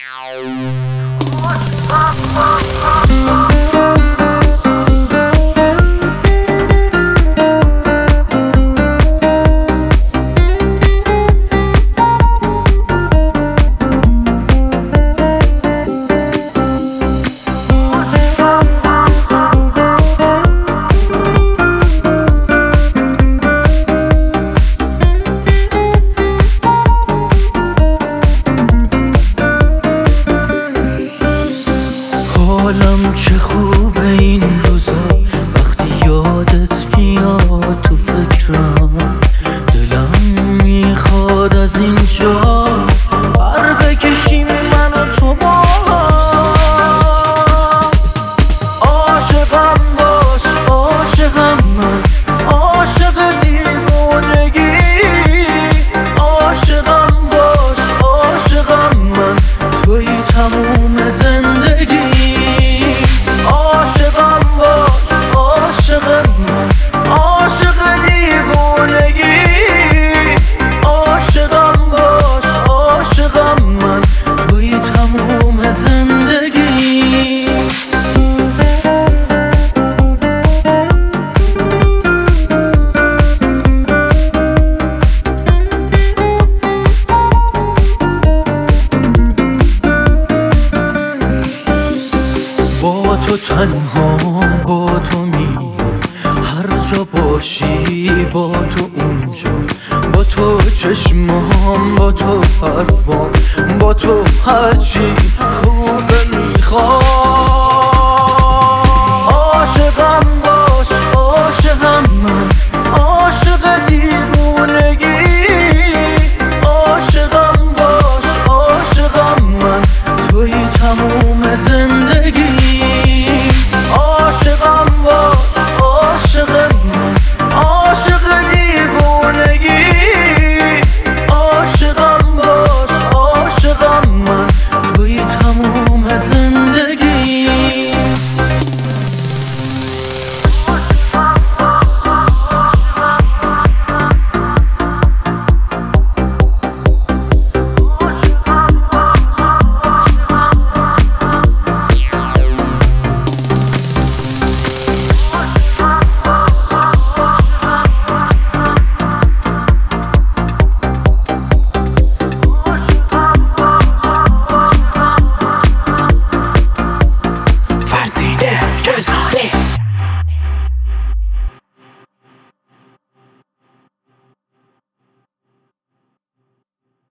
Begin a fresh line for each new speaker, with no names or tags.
حالم چه خوبه این روزا، وقتی یادت میاد تو فکرم. دلم میخواد از اینجا بر بکشیم من و تو با هم. عاشقم باش عاشقم من، عاشق دیوونگی. عاشقم باش عاشقم من، توی تموم زندگی. با تو تنها با تو میام، هر جا باشی با تو اونجا. با تو چشمام با تو حرفام با تو هرچی